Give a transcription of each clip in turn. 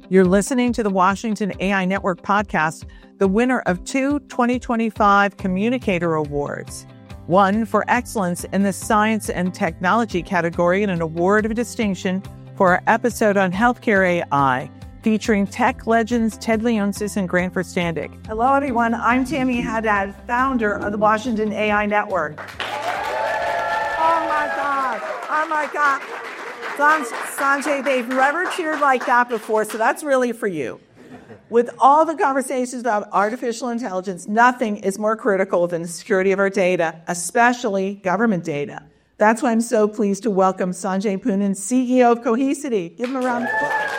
You're listening to the Washington AI Network podcast, the winner of 2 2025 Communicator Awards. One for excellence in the science and technology category and an award of distinction for our episode on healthcare AI, featuring tech legends Ted Leonsis and Grant Verstandig. Hello, everyone. I'm Tammy Haddad, founder of the Washington AI Network. Oh, my God. Sanjay, they've never cheered like that before, so that's really for you. With all the conversations about artificial intelligence, nothing is more critical than the security of our data, especially government data. That's why I'm so pleased to welcome Sanjay Poonen, CEO of Cohesity. Give him a round of applause.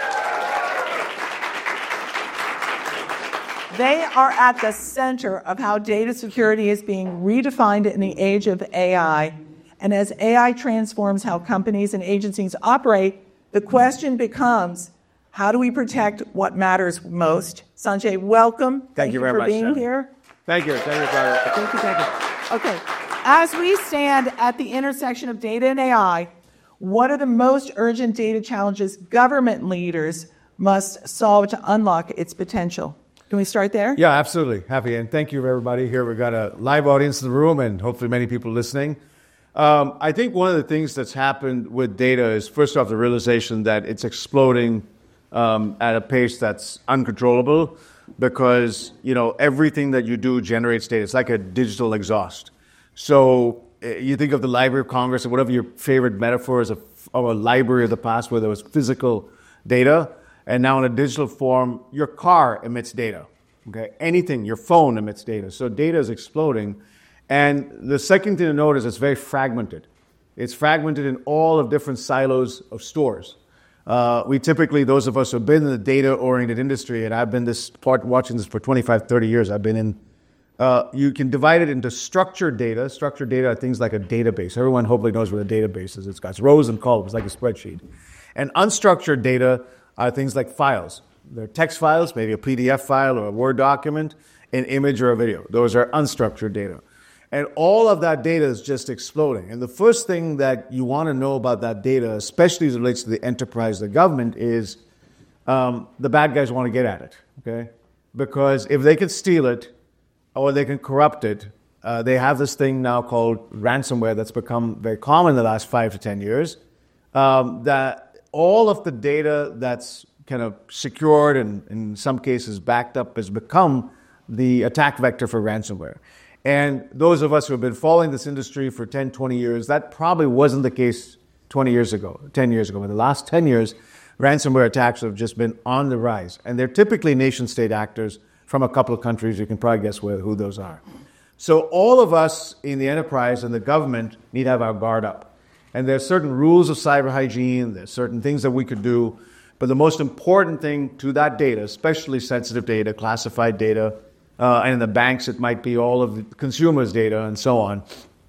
They are at the center of how data security is being redefined in the age of AI. And as AI transforms how companies and agencies operate, the question becomes, how do we protect what matters most? Sanjay, welcome. Thank you very much for being here. Thank you. Thank you. Okay. As we stand at the intersection of data and AI, what are the most urgent data challenges government leaders must solve to unlock its potential? Can we start there? Yeah, absolutely. Happy. And thank you, everybody here. We've got a live audience in the room and hopefully many people listening. I think one of the things that's happened with data is, first off, the realization that it's exploding at a pace that's uncontrollable because, everything that you do generates data. It's like a digital exhaust. So you think of the Library of Congress or whatever your favorite metaphor is of a library of the past where there was physical data, and now in a digital form, your car emits data. Okay, anything, your phone emits data. So data is exploding. And the second thing to note is it's very fragmented. It's fragmented in all of different silos of stores. We typically, those of us who have been in the data-oriented industry, and I've been watching this for 25, 30 years, I've been in, you can divide it into structured data. Structured data are things like a database. Everyone hopefully knows what a database is. It's got rows and columns, like a spreadsheet. And unstructured data are things like files. They're text files, maybe a PDF file or a Word document, an image or a video. Those are unstructured data. And all of that data is just exploding. And the first thing that you want to know about that data, especially as it relates to the enterprise, the government, is the bad guys want to get at it, okay? Because if they can steal it or they can corrupt it, they have this thing now called ransomware that's become very common in the last 5 to 10 years, that all of the data that's kind of secured and in some cases backed up has become the attack vector for ransomware. And those of us who have been following this industry for 10, 20 years, that probably wasn't the case 10 years ago. But the last 10 years, ransomware attacks have just been on the rise. And they're typically nation-state actors from a couple of countries. You can probably guess who those are. So all of us in the enterprise and the government need to have our guard up. And there's certain rules of cyber hygiene. There's certain things that we could do. But the most important thing to that data, especially sensitive data, classified data, and in the banks, it might be all of the consumers' data and so on,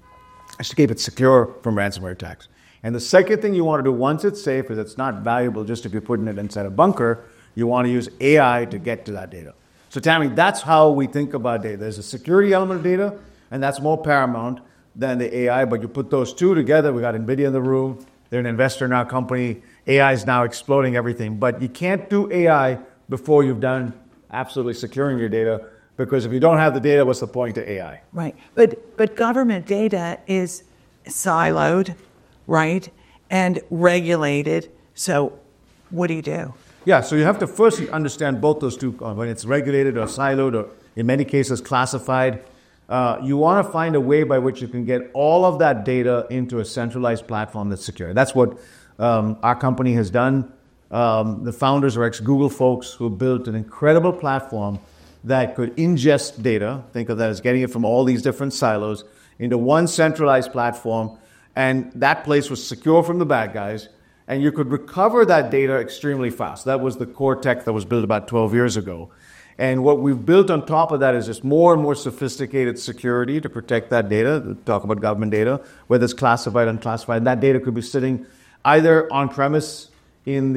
is to keep it secure from ransomware attacks. And the second thing you want to do once it's safe is it's not valuable just if you're putting it inside a bunker. You want to use AI to get to that data. So, Tammy, that's how we think about data. There's a security element of data, and that's more paramount than the AI. But you put those two together. We got NVIDIA in the room. They're an investor in our company. AI is now exploding everything. But you can't do AI before you've done absolutely securing your data. Because if you don't have the data, what's the point to AI? Right. But government data is siloed, right, and regulated. So what do you do? Yeah, so you have to first understand both those two. When it's regulated or siloed or in many cases classified, you want to find a way by which you can get all of that data into a centralized platform that's secure. That's what our company has done. The founders are ex-Google folks who built an incredible platform that could ingest data, think of that as getting it from all these different silos, into one centralized platform, and that place was secure from the bad guys, and you could recover that data extremely fast. That was the core tech that was built about 12 years ago. And what we've built on top of that is just more and more sophisticated security to protect that data, talk about government data, whether it's classified, unclassified. That data could be sitting either on-premise in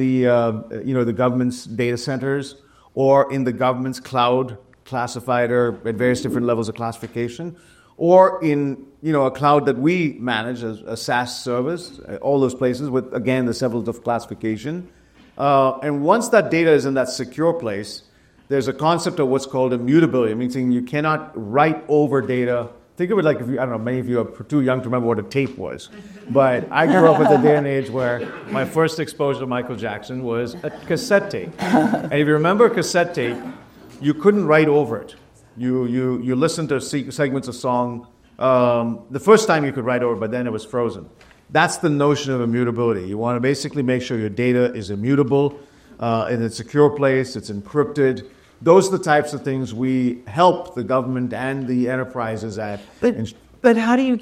the government's data centers, or in the government's cloud, classified or at various different levels of classification, or in a cloud that we manage as a SaaS service, all those places with, again, the levels of classification. And once that data is in that secure place, there's a concept of what's called immutability, meaning you cannot write over data. Think of it like, I don't know, many of you are too young to remember what a tape was. But I grew up with a day and age where my first exposure to Michael Jackson was a cassette tape. And if you remember a cassette tape, you couldn't write over it. You listened to segments of song. The first time you could write over, but then it was frozen. That's the notion of immutability. You want to basically make sure your data is immutable, in a secure place, it's encrypted. Those are the types of things we help the government and the enterprises at. But how do you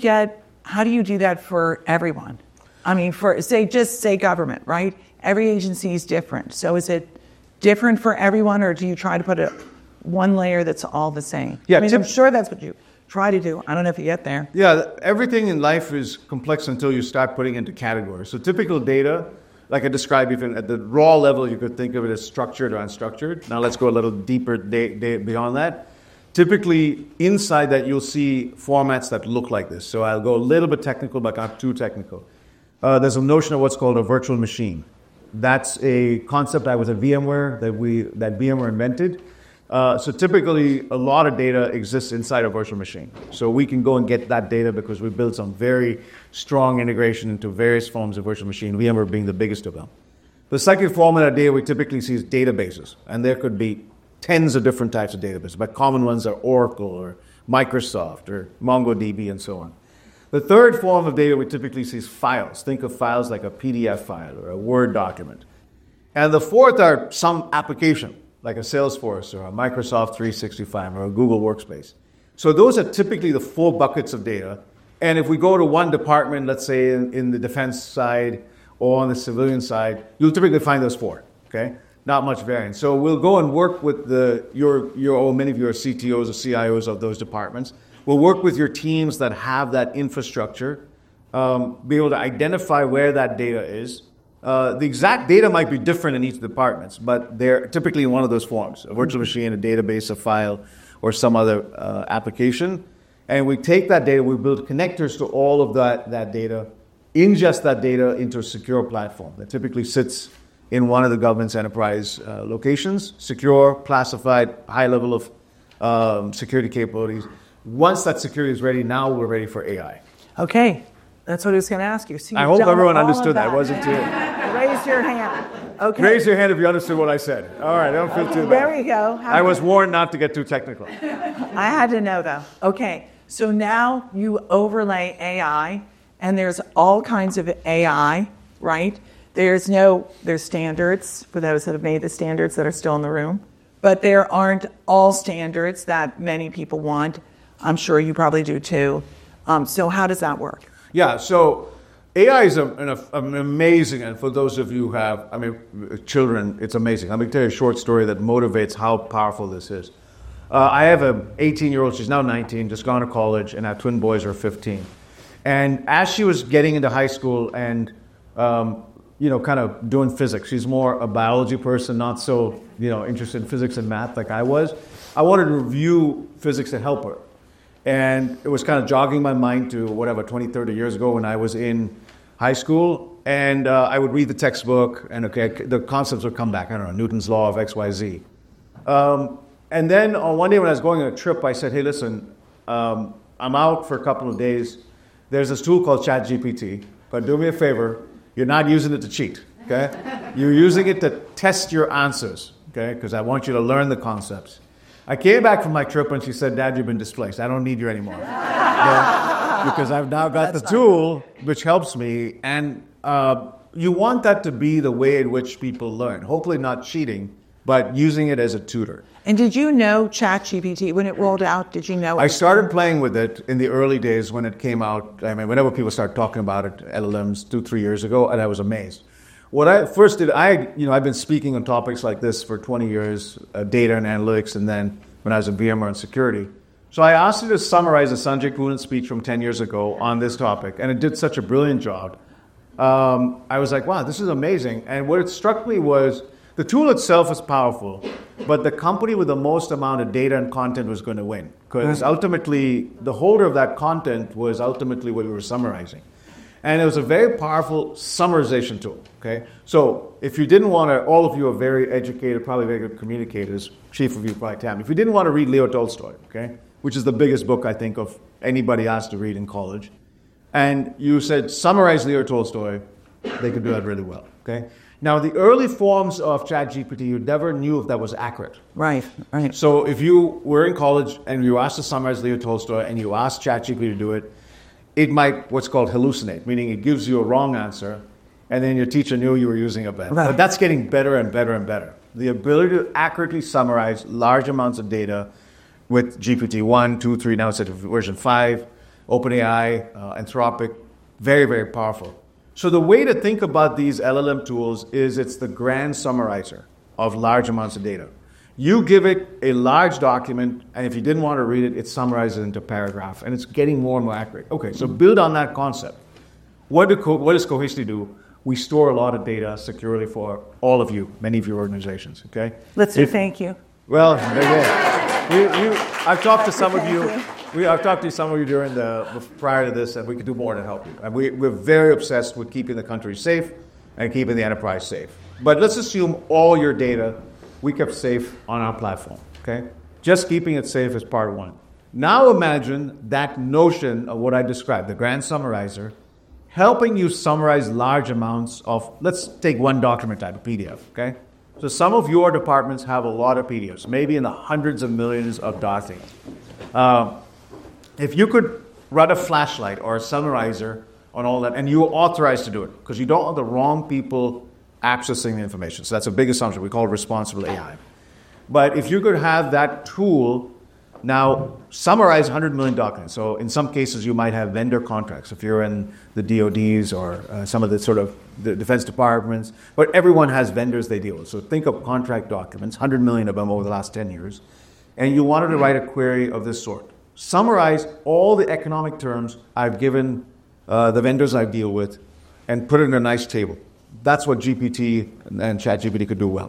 do that for everyone? I mean, say government, right? Every agency is different. So is it different for everyone, or do you try to put one layer that's all the same? Yeah, I mean, I'm sure that's what you try to do. I don't know if you get there. Yeah, everything in life is complex until you start putting into categories. So typical data, like I described, even at the raw level, you could think of it as structured or unstructured. Now let's go a little deeper beyond that. Typically, inside that, you'll see formats that look like this. So I'll go a little bit technical, but not too technical. There's a notion of what's called a virtual machine. That's a concept that was at VMware that VMware invented. So typically, a lot of data exists inside a virtual machine. So we can go and get that data because we built some very strong integration into various forms of virtual machine, VMware being the biggest of them. The second format of data we typically see is databases. And there could be tens of different types of databases, but common ones are Oracle or Microsoft or MongoDB and so on. The third form of data we typically see is files. Think of files like a PDF file or a Word document. And the fourth are some application, like a Salesforce or a Microsoft 365 or a Google Workspace. So those are typically the 4 buckets of data. And if we go to one department, let's say in the defense side or on the civilian side, you'll typically find those 4, okay? Not much variance. So we'll go and work with many of your CTOs or CIOs of those departments. We'll work with your teams that have that infrastructure, be able to identify where that data is. The exact data might be different in each department, but they're typically in one of those forms, a virtual machine, a database, a file, or some other application. And we take that data, we build connectors to all of that data, ingest that data into a secure platform that typically sits in one of the government's enterprise locations, secure, classified, high level of security capabilities. Once that security is ready, now we're ready for AI. Okay. That's what I was going to ask you. So I hope everyone understood that. Wasn't too. Raise your hand. Okay. Raise your hand if you understood what I said. All right, I don't feel too bad. There we go. I was warned not to get too technical. I had to know, though. Okay, so now you overlay AI, and there's all kinds of AI, right? There's standards for those that have made the standards that are still in the room, but there aren't all standards that many people want. I'm sure you probably do too. So how does that work? Yeah, so AI is an amazing, and for those of you who have, children, it's amazing. Let me tell you a short story that motivates how powerful this is. I have an 18-year-old, she's now 19, just gone to college, and our twin boys are 15. And as she was getting into high school and, kind of doing physics, she's more a biology person, not so, interested in physics and math like I was. I wanted to review physics to help her. And it was kind of jogging my mind to 20, 30 years ago when I was in high school. And I would read the textbook, and the concepts would come back. I don't know, Newton's law of X, Y, Z. And then on one day when I was going on a trip, I said, hey, listen, I'm out for a couple of days. There's this tool called ChatGPT, but do me a favor, you're not using it to cheat, okay? You're using it to test your answers, okay? Because I want you to learn the concepts. I came back from my trip and she said, Dad, you've been displaced. I don't need you anymore. Because I've now got the tool which helps me. And you want that to be the way in which people learn. Hopefully not cheating, but using it as a tutor. And did you know ChatGPT, when it rolled out, did you know? I started playing with it in the early days when it came out. Whenever people start talking about it, LLMs 2-3 years ago, and I was amazed. What I first did, I've been speaking on topics like this for 20 years, data and analytics, and then when I was in VMware and security. So I asked it to summarize a Sanjay Poonen speech from 10 years ago on this topic, and it did such a brilliant job. I was like, wow, this is amazing. And what it struck me was the tool itself is powerful, but the company with the most amount of data and content was going to win. Because ultimately, the holder of that content was ultimately what we were summarizing. And it was a very powerful summarization tool. Okay? So if you didn't want to, all of you are very educated, probably very good communicators, chief of you probably Tam. If you didn't want to read Leo Tolstoy, okay, which is the biggest book I think of anybody asked to read in college, and you said summarize Leo Tolstoy, they could do that really well. Okay? Now the early forms of ChatGPT, you never knew if that was accurate. Right. So if you were in college and you were asked to summarize Leo Tolstoy and you asked ChatGPT to do it, it might what's called hallucinate, meaning it gives you a wrong answer, and then your teacher knew you were using a better. Right. But that's getting better and better and better. The ability to accurately summarize large amounts of data with GPT 1, 2, 3, now it's at version 5, OpenAI, Anthropic, very, very powerful. So the way to think about these LLM tools is it's the grand summarizer of large amounts of data. You give it a large document, and if you didn't want to read it, it summarizes it into a paragraph, and it's getting more and more accurate. Okay, so build on that concept. What does Cohesity do? We store a lot of data securely for all of you, many of your organizations, okay? Let's say thank you. Well, I've talked to some of you. I've talked to some of you prior to this, and we could do more to help you. And we're very obsessed with keeping the country safe and keeping the enterprise safe. But let's assume all your data we kept safe on our platform, okay? Just keeping it safe is part one. Now imagine that notion of what I described, the grand summarizer, helping you summarize large amounts of, let's take one document type, a PDF, okay? So some of your departments have a lot of PDFs, maybe in the hundreds of millions of documents. If you could run a flashlight or a summarizer on all that, and you're authorized to do it, because you don't want the wrong people accessing the information. So that's a big assumption. We call it responsible AI. But if you could have that tool now summarize 100 million documents. So in some cases, you might have vendor contracts if you're in the DODs or some of the sort of the defense departments. But everyone has vendors they deal with. So think of contract documents, 100 million of them over the last 10 years. And you wanted to write a query of this sort. Summarize all the economic terms I've given the vendors I deal with and put it in a nice table. That's what GPT and ChatGPT could do well.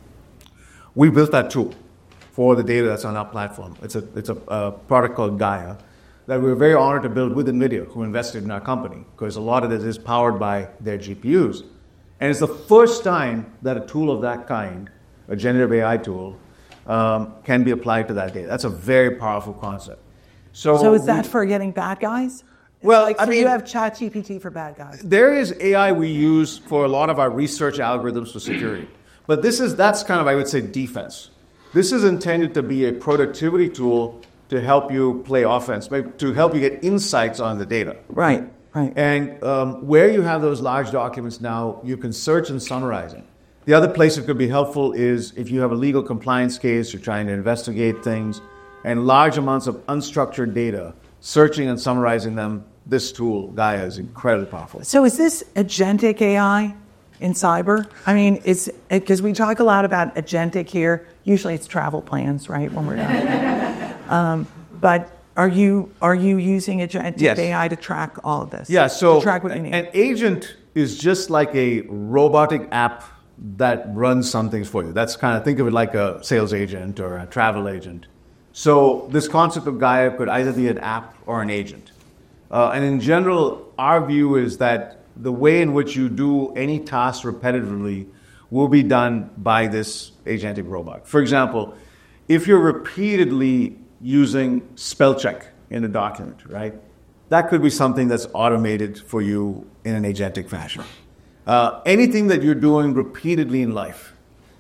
We built that tool for the data that's on our platform. It's a product called Gaia that we're very honored to build with NVIDIA, who invested in our company, because a lot of it is powered by their GPUs. And it's the first time that a tool of that kind, a generative AI tool, can be applied to that data. That's a very powerful concept. So is that for getting bad guys? Well, like, so you have ChatGPT for bad guys. There is AI we use for a lot of our research algorithms for security. But that's kind of, I would say, defense. This is intended to be a productivity tool to help you play offense, to help you get insights on the data. Right. And where you have those large documents now, you can search and summarize it. The other place it could be helpful is if you have a legal compliance case, you're trying to investigate things, and large amounts of unstructured data, searching and summarizing them. This tool, Gaia, is incredibly powerful. So is this agentic AI in cyber? I mean, because we talk a lot about agentic here. Usually it's travel plans, right, when we're done. But are you using agentic AI to track all of this? Yeah, so to track what you need? An agent is just like a robotic app that runs some things for you. That's kind of, think of it like a sales agent or a travel agent. So this concept of Gaia could either be an app or an agent. And in general, our view is that the way in which you do any task repetitively will be done by this agentic robot. For example, if you're repeatedly using spell check in a document, right? That could be something that's automated for you in an agentic fashion. Anything that you're doing repeatedly in life.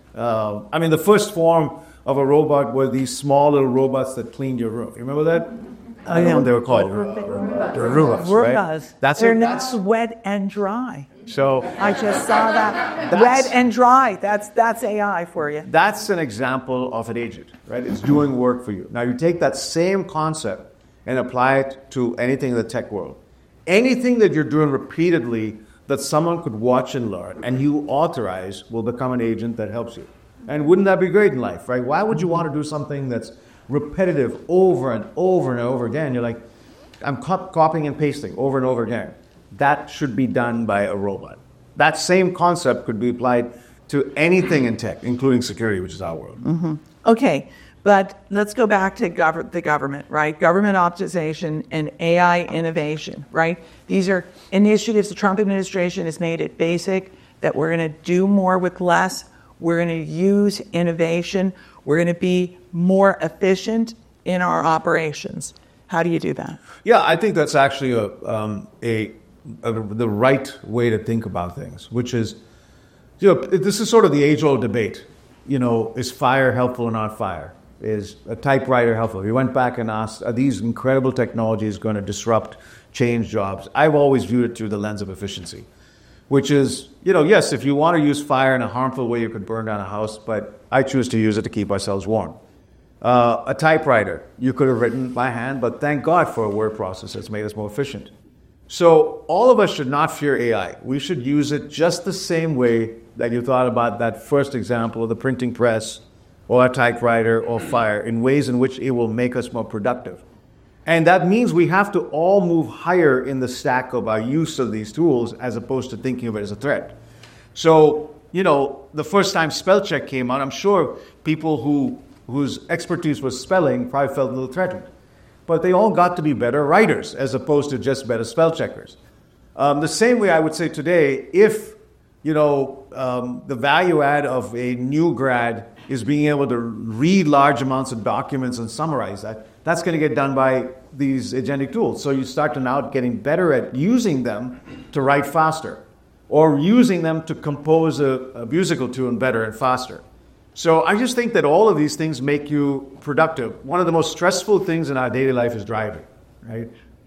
I mean, the first form of a robot were these small little robots that cleaned your room. You remember that? I don't know what they were called. Roombas, right? They're not wet and dry. So I just saw that. Wet and dry. That's AI for you. That's an example of an agent, right? It's doing work for you. Now you take that same concept and apply it to anything in the tech world. Anything that you're doing repeatedly that someone could watch and learn and you authorize will become an agent that helps you. And wouldn't that be great in life, right? Why would you want to do something that's repetitive over and over and over again? You're like, I'm copying and pasting over and over again. That should be done by a robot. That same concept could be applied to anything in tech, including security, which is our world. Mm-hmm. Okay, but let's go back to the government, right? Government optimization and AI innovation, right? These are initiatives the Trump administration has made it basic that we're going to do more with less, we're going to use innovation, we're going to be more efficient in our operations. How do you do that? Yeah, I think that's actually the right way to think about things, which is, this is sort of the age-old debate. Is fire helpful or not fire? Is a typewriter helpful? If you went back and asked, are these incredible technologies going to disrupt, change jobs? I've always viewed it through the lens of efficiency, which is, yes, if you want to use fire in a harmful way, you could burn down a house, but I choose to use it to keep ourselves warm. A typewriter, you could have written by hand, but thank God for a word processor that's made us more efficient. So all of us should not fear AI. We should use it just the same way that you thought about that first example of the printing press or a typewriter or fire, in ways in which it will make us more productive. And that means we have to all move higher in the stack of our use of these tools as opposed to thinking of it as a threat. So, the first time spell check came out, I'm sure people whose expertise was spelling probably felt a little threatened. But they all got to be better writers as opposed to just better spell checkers. The same way I would say today, if the value add of a new grad is being able to read large amounts of documents and summarize that, that's going to get done by these agentic tools. So you start to now getting better at using them to write faster, or using them to compose a musical tune better and faster. So I just think that all of these things make you productive. One of the most stressful things in our daily life is driving, right?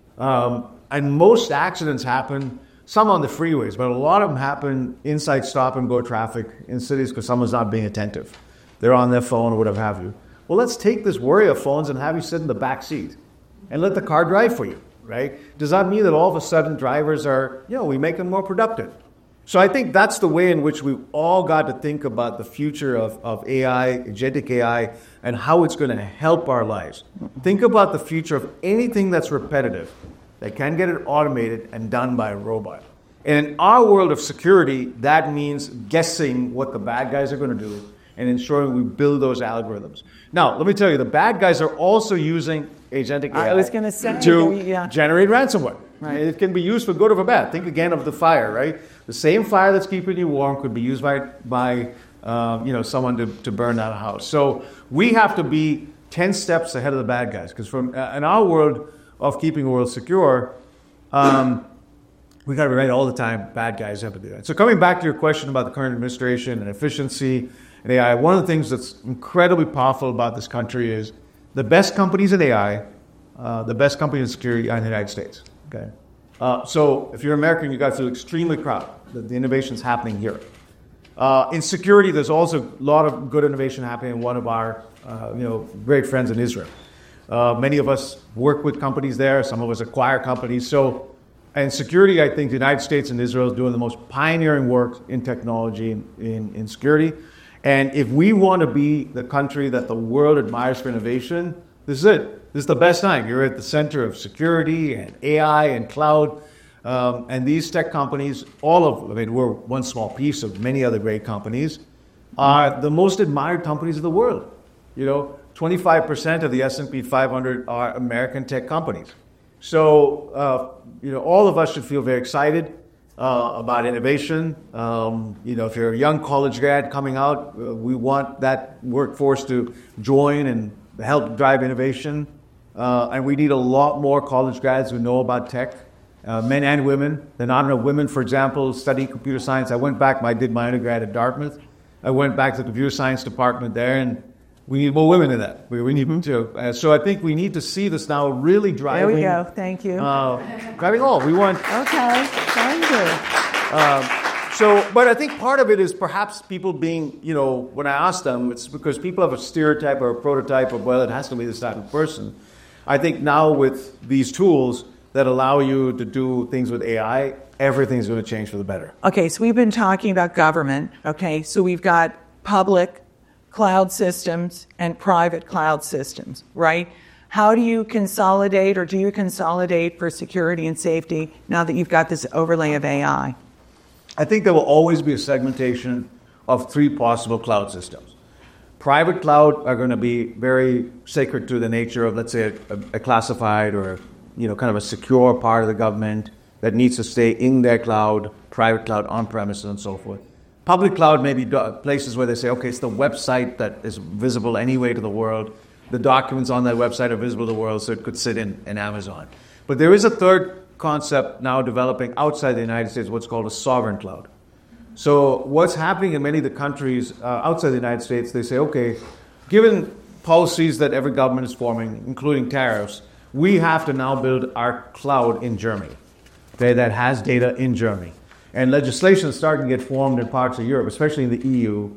And most accidents happen, some on the freeways, but a lot of them happen inside stop-and-go traffic in cities because someone's not being attentive. They're on their phone or whatever have you. Well, let's take this worry of phones and have you sit in the back seat and let the car drive for you, right? Does that mean that all of a sudden drivers are, we make them more productive? So I think that's the way in which we've all got to think about the future of AI, agentic AI, and how it's going to help our lives. Think about the future of anything that's repetitive, that can get it automated and done by a robot. And in our world of security, that means guessing what the bad guys are going to do and ensuring we build those algorithms. Now, let me tell you, the bad guys are also using agentic AI to generate ransomware. Right. It can be used for good or for bad. Think again of the fire, right? The same fire that's keeping you warm could be used by someone to burn down a house. So we have to be 10 steps ahead of the bad guys, because in our world of keeping the world secure, we got to be ready all the time. Bad guys have to do that. So coming back to your question about the current administration and efficiency and AI, one of the things that's incredibly powerful about this country is the best companies in AI, the best companies in security are in the United States. Okay. So if you're American, you got to feel extremely proud that the innovation is happening here. In security, there's also a lot of good innovation happening in one of our great friends in Israel. Many of us work with companies there. Some of us acquire companies. So in security, I think the United States and Israel is doing the most pioneering work in technology in security. And if we want to be the country that the world admires for innovation, this is it. This is the best time. You're at the center of security and AI and cloud. And these tech companies, we're one small piece of many other great companies, are the most admired companies of the world. 25% of the S&P 500 are American tech companies. So, all of us should feel very excited about innovation. If you're a young college grad coming out, we want that workforce to join and help drive innovation. And we need a lot more college grads who know about tech, men and women. There are not enough women, for example, studying computer science. I did my undergrad at Dartmouth. I went back to the computer science department there, and we need more women in that. We need them too. So I think we need to see this now really driving. There we go. Thank you. Driving all. We want. Okay. Thank you. But I think part of it is perhaps people being, when I ask them, it's because people have a stereotype or a prototype of, it has to be this type of person. I think now with these tools that allow you to do things with AI, everything's going to change for the better. Okay, so we've been talking about government. Okay, so we've got public cloud systems and private cloud systems, right? How do you consolidate, or do you consolidate for security and safety now that you've got this overlay of AI? I think there will always be a segmentation of three possible cloud systems. Private cloud are going to be very sacred to the nature of, let's say, a classified or kind of a secure part of the government that needs to stay in their cloud private cloud, on-premises, and so forth. Public cloud may be places where they say, okay, it's the website that is visible anyway to the world. The documents on that website are visible to the world, so it could sit in Amazon. But there is a third concept now developing outside the United States, what's called a sovereign cloud. So what's happening in many of the countries outside the United States, they say, okay, given policies that every government is forming, including tariffs, we have to now build our cloud in Germany, okay, that has data in Germany. And legislation is starting to get formed in parts of Europe, especially in the EU.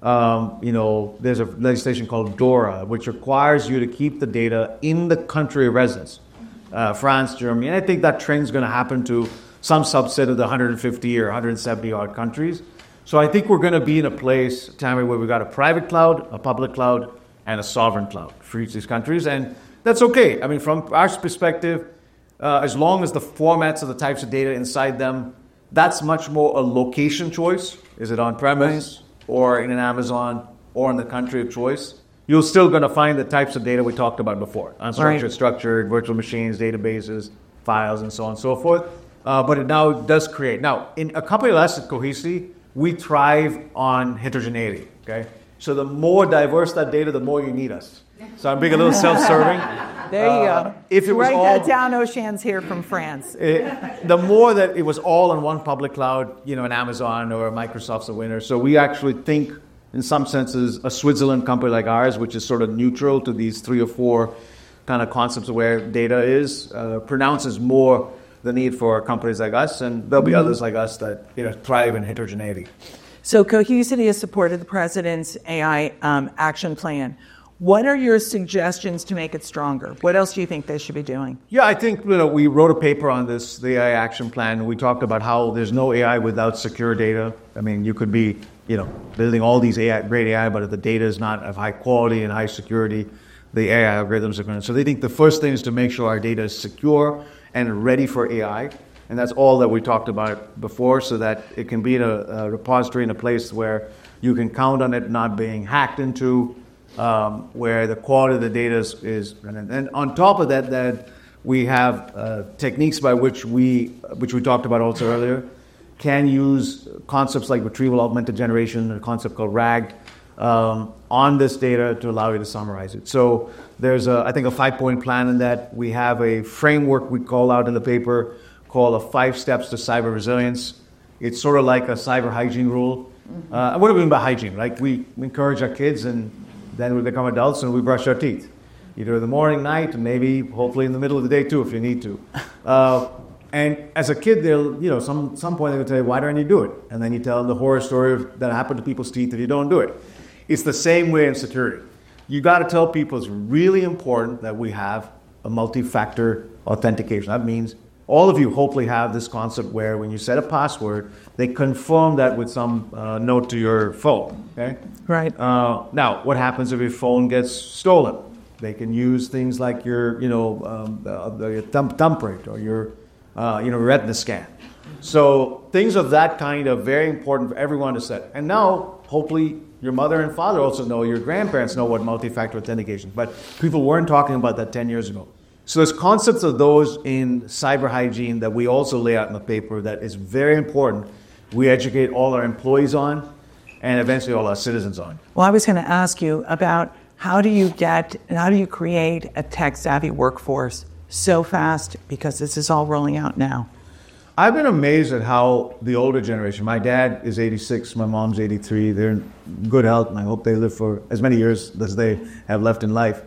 There's a legislation called DORA, which requires you to keep the data in the country of residence, France, Germany. And I think that trend is going to happen to some subset of the 150 or 170 odd countries. So I think we're going to be in a place, Tammy, where we've got a private cloud, a public cloud, and a sovereign cloud for each of these countries. And that's okay. I mean, from our perspective, as long as the formats of the types of data inside them, that's much more a location choice. Is it on-premise or in an Amazon or in the country of choice? You're still going to find the types of data we talked about before. Unstructured, right. Structured, virtual machines, databases, files, and so on and so forth. But it now does create. Now, in a company like us at Cohesity, we thrive on heterogeneity. Okay, so the more diverse that data, the more you need us. So I'm being a little self-serving. There you go. If it was Write all, that down, Ocean's here from France. The more that it was all on one public cloud, an Amazon or Microsoft's a winner. So we actually think, in some senses, a Switzerland company like ours, which is sort of neutral to these 3 or 4 kind of concepts of where data is, pronounces more the need for companies like us, and there'll be others like us that thrive in heterogeneity. So Cohesity has supported the President's AI action plan. What are your suggestions to make it stronger? What else do you think they should be doing? Yeah, I think we wrote a paper on this, the AI action plan. We talked about how there's no AI without secure data. I mean, you could be building all these great AI, but if the data is not of high quality and high security, the AI algorithms are going to. So they think the first thing is to make sure our data is secure and ready for AI. And that's all that we talked about before, so that it can be in a repository in a place where you can count on it not being hacked into, where the quality of the data is. And on top of that we have techniques by which we talked about also earlier, can use concepts like retrieval augmented generation, a concept called RAG, on this data to allow you to summarize it. So there's, I think, a 5-point plan in that. We have a framework we call out in the paper called 5 Steps to Cyber Resilience. It's sort of like a cyber hygiene rule. What do we mean by hygiene? Like we encourage our kids, and then we become adults and we brush our teeth, either in the morning, night, and maybe hopefully in the middle of the day too if you need to. And as a kid, they'll, some point they'll tell you, why don't you do it? And then you tell them the horror story that happened to people's teeth if you don't do it. It's the same way in security. You got to tell people it's really important that we have a multi-factor authentication. That means all of you hopefully have this concept where when you set a password, they confirm that with some note to your phone. Okay? Right. Now, what happens if your phone gets stolen? They can use things like your, your thumbprint or your, retina scan. So things of that kind are very important for everyone to set. And now, hopefully, your mother and father also know, your grandparents know what multi-factor authentication. But people weren't talking about that 10 years ago. So there's concepts of those in cyber hygiene that we also lay out in the paper that is very important. We educate all our employees on, and eventually all our citizens on. Well, I was going to ask you about how do you create a tech-savvy workforce so fast, because this is all rolling out now? I've been amazed at how the older generation, my dad is 86, my mom's 83, they're in good health, and I hope they live for as many years as they have left in life.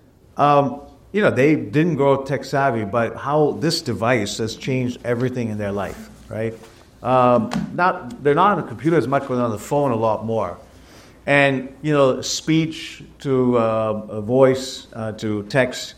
They didn't grow tech savvy, but how this device has changed everything in their life, right? They're not on the computer as much, but on the phone a lot more. And, speech to voice to text,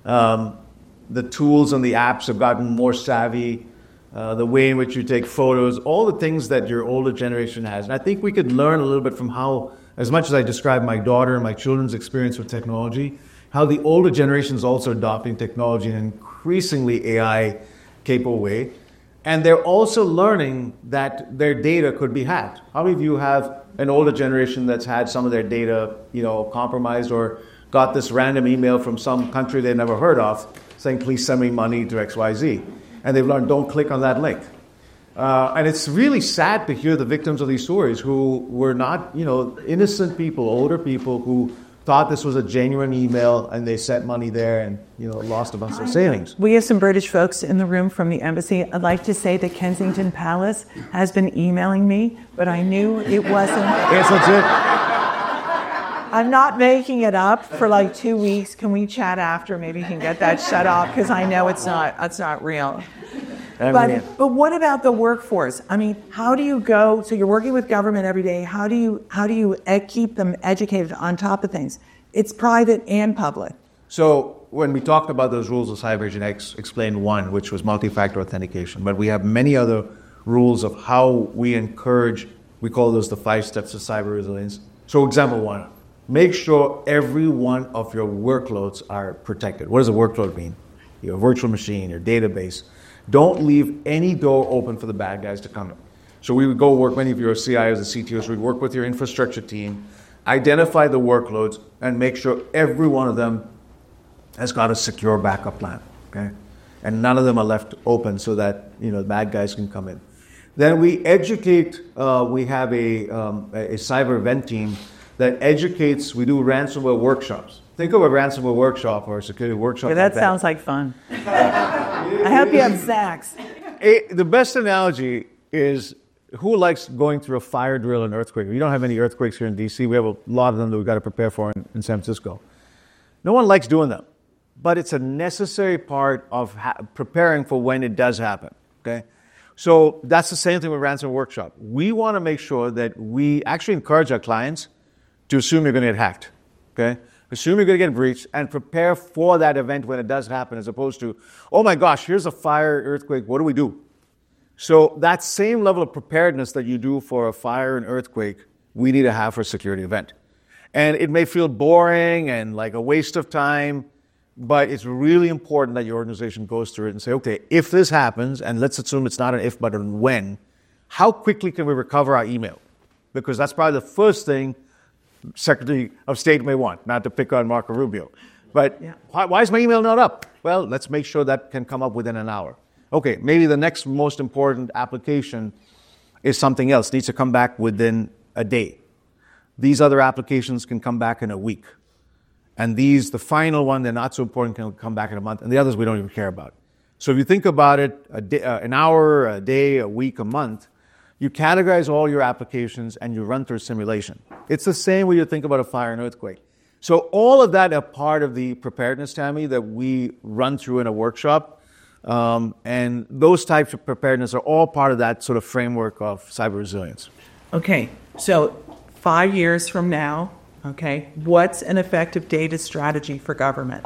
the tools and the apps have gotten more savvy. The way in which you take photos, all the things that your older generation has. And I think we could learn a little bit from how, as much as I describe my daughter and my children's experience with technology, how the older generation is also adopting technology in an increasingly AI-capable way. And they're also learning that their data could be hacked. How many of you have an older generation that's had some of their data, compromised, or got this random email from some country they never heard of saying, please send me money to XYZ? And they've learned, don't click on that link. And it's really sad to hear the victims of these stories who were not, innocent people, older people who thought this was a genuine email and they sent money there and, lost a bunch of savings. We have some British folks in the room from the embassy. I'd like to say that Kensington Palace has been emailing me, but I knew it wasn't. Yes, that's it. I'm not making it up for like 2 weeks. Can we chat after? Maybe you can get that shut off because I know it's not real. But what about the workforce? I mean, how do you go? So you're working with government every day. How do you keep them educated on top of things? It's private and public. So when we talked about those rules of CyberAgent, explained one, which was multi-factor authentication. But we have many other rules of how we encourage. We call those the 5 steps of cyber resilience. So example 1, make sure every one of your workloads are protected. What does a workload mean? Your virtual machine, your database. Don't leave any door open for the bad guys to come in. So we would go work, many of your CIOs and CTOs, we'd work with your infrastructure team, identify the workloads, and make sure every one of them has got a secure backup plan, okay? And none of them are left open so that, the bad guys can come in. Then we educate, we have a cyber event team that educates, we do ransomware workshops. Think of a ransomware workshop or a security workshop. Yeah, that sounds like fun. I hope you have snacks. The best analogy is who likes going through a fire drill and earthquake? We don't have any earthquakes here in D.C. We have a lot of them that we've got to prepare for in San Francisco. No one likes doing them, but it's a necessary part of preparing for when it does happen, okay? So that's the same thing with ransomware workshop. We want to make sure that we actually encourage our clients to assume you're going to get hacked, okay? Assume you're going to get breached and prepare for that event when it does happen, as opposed to, oh my gosh, here's a fire, earthquake, what do we do? So that same level of preparedness that you do for a fire and earthquake, we need to have for a security event. And it may feel boring and like a waste of time, but it's really important that your organization goes through it and say, okay, if this happens, and let's assume it's not an if, but a when, how quickly can we recover our email? Because that's probably the first thing Secretary of State may want, not to pick on Marco Rubio. But why is my email not up? Well, let's make sure that can come up within an hour. Okay, maybe the next most important application is something else, needs to come back within a day. These other applications can come back in a week. And these, the final one, they're not so important, can come back in a month. And the others we don't even care about. So if you think about it, an hour, a day, a week, a month, you categorize all your applications and you run through a simulation. It's the same way you think about a fire and earthquake. So all of that are part of the preparedness, Tammy, that we run through in a workshop. And those types of preparedness are all part of that sort of framework of cyber resilience. Okay, so 5 years from now, okay, what's an effective data strategy for government?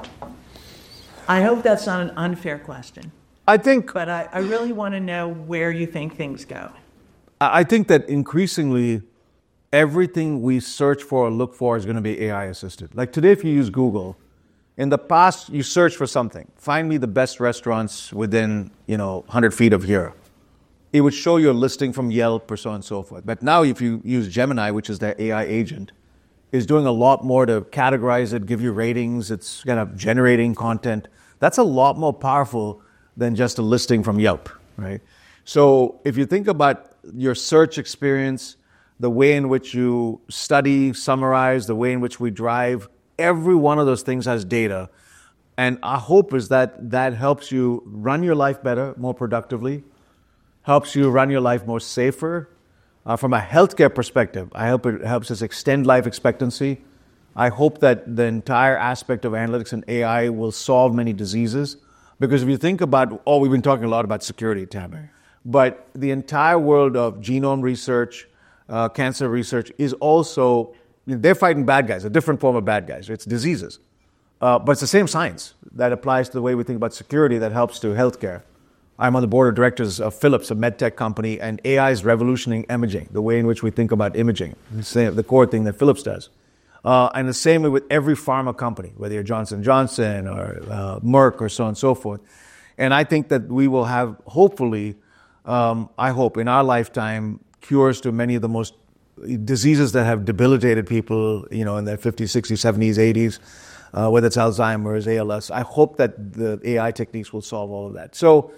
I hope that's not an unfair question. But I really want to know where you think things go. I think that increasingly everything we search for or look for is going to be AI assisted. Like today, if you use Google, in the past, you search for something. Find me the best restaurants within, 100 feet of here. It would show you a listing from Yelp or so on and so forth. But now if you use Gemini, which is their AI agent, is doing a lot more to categorize it, give you ratings. It's kind of generating content. That's a lot more powerful than just a listing from Yelp, right? So if you think about your search experience, the way in which you study, summarize, the way in which we drive, every one of those things has data. And our hope is that that helps you run your life better, more productively, helps you run your life more safer. From a healthcare perspective, I hope it helps us extend life expectancy. I hope that the entire aspect of analytics and AI will solve many diseases. Because if you think about, we've been talking a lot about security, Tammy, but the entire world of genome research, cancer research is also, they're fighting bad guys, a different form of bad guys. It's diseases. But it's the same science that applies to the way we think about security that helps to healthcare. I'm on the board of directors of Philips, a med tech company, and AI is revolutioning imaging, the way in which we think about imaging, the core thing that Philips does. And the same way with every pharma company, whether you're Johnson & Johnson or Merck or so on and so forth. And I think that we will have, hopefully, I hope, in our lifetime, cures to many of the most diseases that have debilitated people, in their 50s, 60s, 70s, 80s, whether it's Alzheimer's, ALS. I hope that the AI techniques will solve all of that. So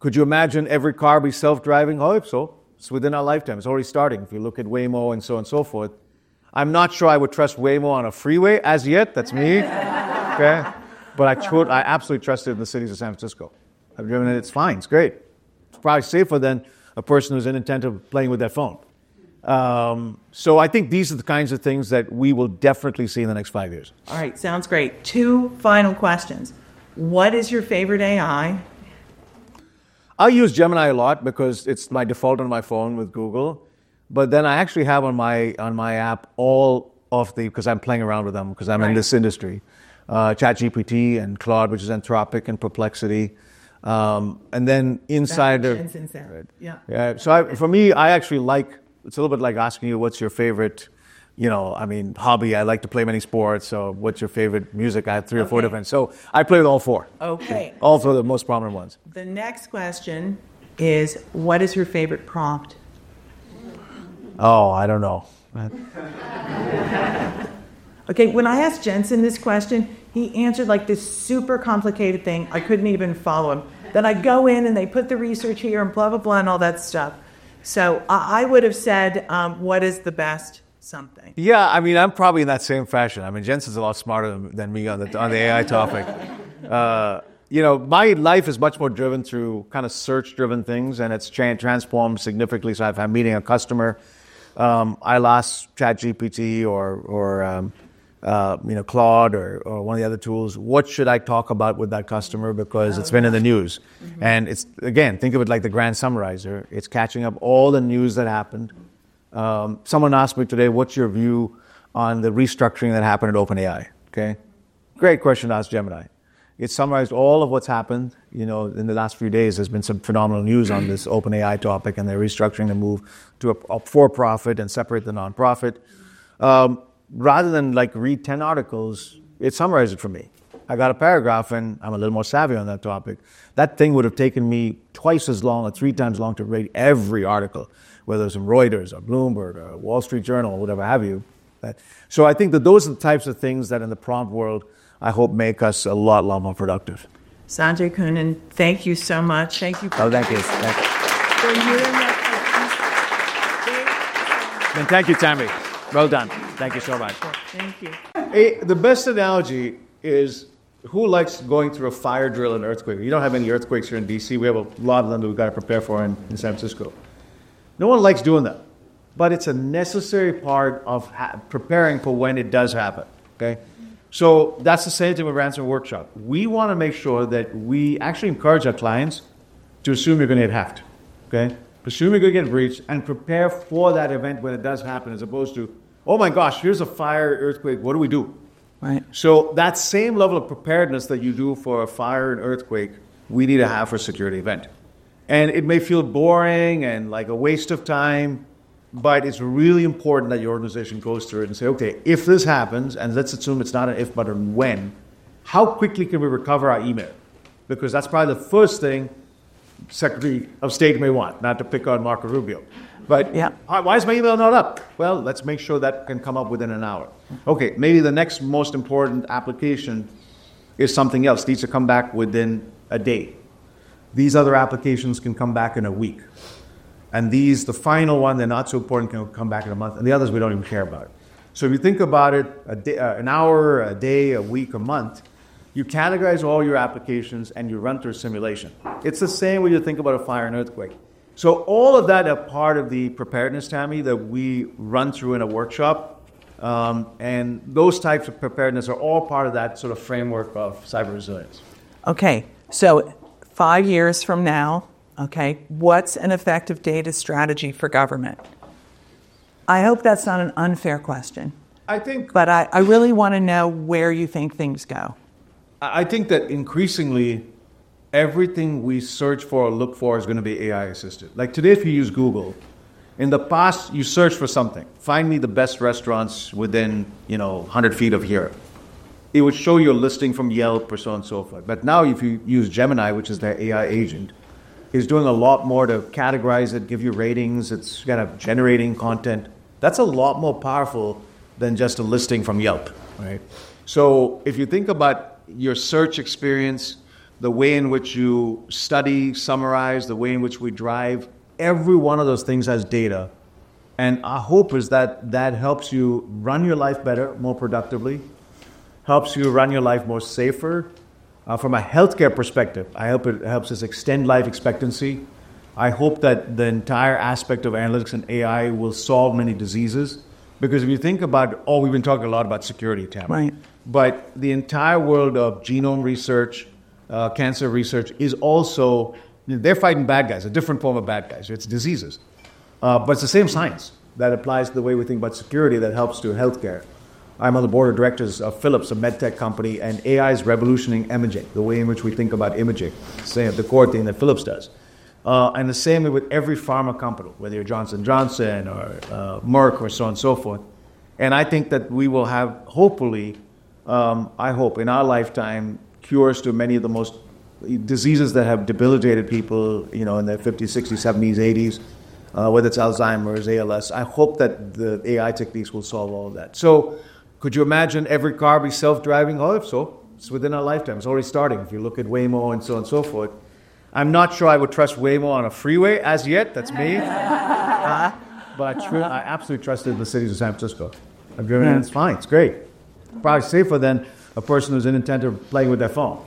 Could you imagine every car be self-driving? I hope so. It's within our lifetime. It's already starting. If you look at Waymo and so on and so forth. I'm not sure I would trust Waymo on a freeway as yet. That's me. Okay? But I absolutely trust it in the cities of San Francisco. I've driven it. It's fine. It's great. It's probably safer than a person who's intent of playing with their phone. So I think these are the kinds of things that we will definitely see in the next 5 years. All right, sounds great. 2 final questions. What is your favorite AI? I use Gemini a lot because it's my default on my phone with Google. But then I actually have on my app all of because I'm playing around with them because I'm in this industry. ChatGPT and Claude, which is Anthropic, and Perplexity. And then inside of... Yeah. So for me, I actually like... It's a little bit like asking you what's your favorite, hobby. I like to play many sports. So what's your favorite music? I have 3 or 4 different. So I play with all 4. Okay. All 4 of the most prominent ones. The next question is, what is your favorite prompt? Oh, I don't know. Okay, when I asked Jensen this question, he answered like this super complicated thing. I couldn't even follow him. Then I go in and they put the research here and blah, blah, blah, and all that stuff. So I would have said, what is the best something? Yeah, I'm probably in that same fashion. Jensen's a lot smarter than me on the AI topic. My life is much more driven through kind of search-driven things, and it's transformed significantly. So if I'm meeting a customer, I'll ask ChatGPT or Claude or one of the other tools, what should I talk about with that customer because it's been in the news. Mm-hmm. And it's, again, think of it like the grand summarizer. It's catching up all the news that happened. Someone asked me today, what's your view on the restructuring that happened at OpenAI? Okay, great question to ask Gemini. It summarized all of what's happened. In the last few days, there's been some phenomenal news on this OpenAI topic, and they're restructuring the move to a for-profit and separate the nonprofit. Rather than read 10 articles, it summarized it for me. I got a paragraph, and I'm a little more savvy on that topic. That thing would have taken me twice as long or 3 times long to read every article, whether it's from Reuters or Bloomberg or Wall Street Journal or whatever have you. So I think that those are the types of things that in the prompt world, I hope make us a lot more productive. Sanjay Kunin, thank you so much. Thank you. Thank you. And thank you, Tammy. Well done. Thank you so much. Thank you. The best analogy is who likes going through a fire drill and earthquake? You don't have any earthquakes here in D.C. We have a lot of them that we've got to prepare for in San Francisco. No one likes doing that. But it's a necessary part of preparing for when it does happen. Okay? So that's the same thing with Ransomware Workshop. We want to make sure that we actually encourage our clients to assume you're going to get hacked. Okay? Assume you're going to get breached and prepare for that event when it does happen, as opposed to, oh my gosh, here's a fire, earthquake, what do we do? Right. So that same level of preparedness that you do for a fire and earthquake, we need to have for a security event. And it may feel boring and like a waste of time, but it's really important that your organization goes through it and say, okay, if this happens, and let's assume it's not an if but a when, how quickly can we recover our email? Because that's probably the first thing Secretary of State may want, not to pick on Marco Rubio. But yeah. Why is my email not up? Well, let's make sure that can come up within an hour. Okay, maybe the next most important application is something else. It needs to come back within a day. These other applications can come back in a week. And these, the final one, they're not so important, can come back in a month. And the others we don't even care about. So if you think about it, an hour, a day, a week, a month, you categorize all your applications and you run through a simulation. It's the same when you think about a fire and earthquake. So all of that are part of the preparedness, Tammy, that we run through in a workshop. And those types of preparedness are all part of that sort of framework of cyber resilience. Okay, so 5 years from now, okay, what's an effective data strategy for government? I hope that's not an unfair question. But I really want to know where you think things go. I think that increasingly, everything we search for or look for is going to be AI assisted. Like today, if you use Google, in the past, you search for something. Find me the best restaurants within, 100 feet of here. It would show you a listing from Yelp or so on and so forth. But now if you use Gemini, which is their AI agent, it's doing a lot more to categorize it, give you ratings. It's kind of generating content. That's a lot more powerful than just a listing from Yelp, right? So if you think about your search experience, the way in which you study, summarize, the way in which we drive, every one of those things has data. And our hope is that that helps you run your life better, more productively, helps you run your life more safer. From a healthcare perspective, I hope it helps us extend life expectancy. I hope that the entire aspect of analytics and AI will solve many diseases. Because if you think about, we've been talking a lot about security, Tam. Right. But the entire world of genome research, cancer research is also, they're fighting bad guys, a different form of bad guys. It's diseases. But it's the same science that applies to the way we think about security that helps to healthcare. I'm on the board of directors of Philips, a medtech company, and AI is revolutionizing imaging, the way in which we think about imaging, same the core thing that Philips does. And the same way with every pharma company, whether you're Johnson & Johnson or Merck or so on and so forth. And I think that we will have, hopefully, I hope, in our lifetime, cures to many of the most diseases that have debilitated people, in their 50s, 60s, 70s, 80s, whether it's Alzheimer's, ALS. I hope that the AI techniques will solve all of that. So could you imagine every car be self-driving? Oh, if so. It's within our lifetime. It's already starting. If you look at Waymo and so on and so forth. I'm not sure I would trust Waymo on a freeway as yet. That's me. But I absolutely trusted the cities of San Francisco. I've driven it. It's fine. It's great. Probably safer than a person who's intent of playing with their phone.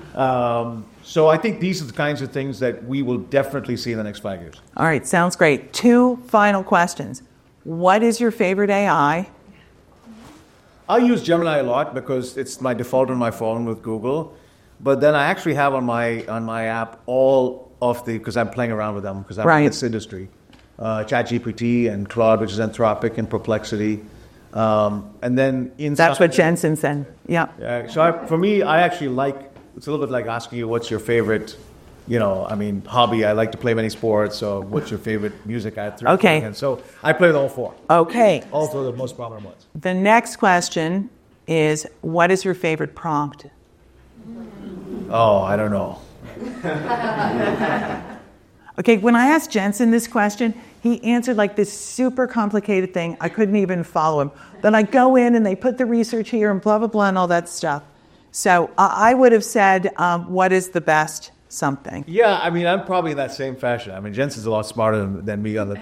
So I think these are the kinds of things that we will definitely see in the next 5 years. All right, sounds great. 2 final questions. What is your favorite AI? I use Gemini a lot because it's my default on my phone with Google. But then I actually have on my app all of because I'm playing around with them because I'm in this industry. ChatGPT and Claude, which is Anthropic, and Perplexity. And then that's what Jensen said. Yeah. So for me, I actually it's a little bit like asking you what's your favorite, hobby. I like to play many sports. So what's your favorite music? Okay. And so I play with all 4. Okay. All 4 of the most prominent ones. The next question is, what is your favorite prompt? Oh, I don't know. Okay, when I asked Jensen this question, he answered like this super complicated thing. I couldn't even follow him. Then I go in and they put the research here and blah, blah, blah, and all that stuff. So I would have said, what is the best something? Yeah, I'm probably in that same fashion. Jensen's a lot smarter than me on the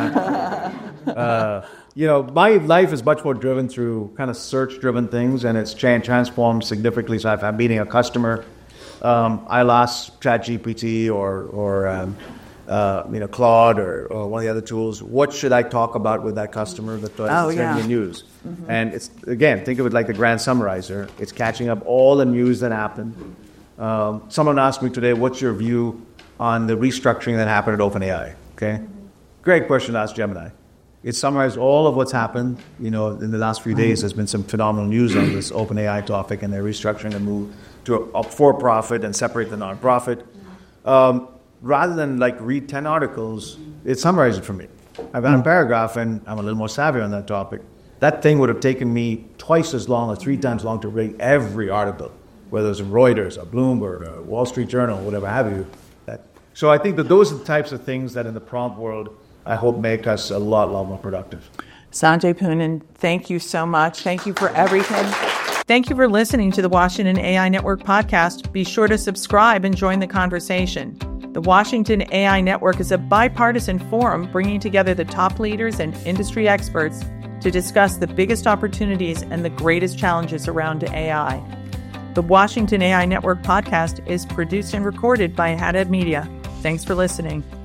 my life is much more driven through kind of search-driven things, and it's transformed significantly. So if I'm meeting a customer, I'll ask ChatGPT or Claude or one of the other tools, what should I talk about with that customer that's sending me news? Mm-hmm. And it's, again, think of it like the grand summarizer. It's catching up all the news that happened. Someone asked me today, what's your view on the restructuring that happened at OpenAI? Okay, great question to ask Gemini. It summarized all of what's happened. In the last few days, there's been some phenomenal news on this OpenAI topic, and they're restructuring and move to a for-profit and separate the nonprofit. Rather than read 10 articles, it summarized it for me. I've got a paragraph, and I'm a little more savvy on that topic. That thing would have taken me twice as long or 3 times long to read every article, whether it's Reuters or Bloomberg or Wall Street Journal, whatever have you. So I think that those are the types of things that in the prompt world, I hope make us a lot more productive. Sanjay Poonen, thank you so much. Thank you for everything. Thank you for listening to the Washington AI Network podcast. Be sure to subscribe and join the conversation. The Washington AI Network is a bipartisan forum bringing together the top leaders and industry experts to discuss the biggest opportunities and the greatest challenges around AI. The Washington AI Network podcast is produced and recorded by Haddad Media. Thanks for listening.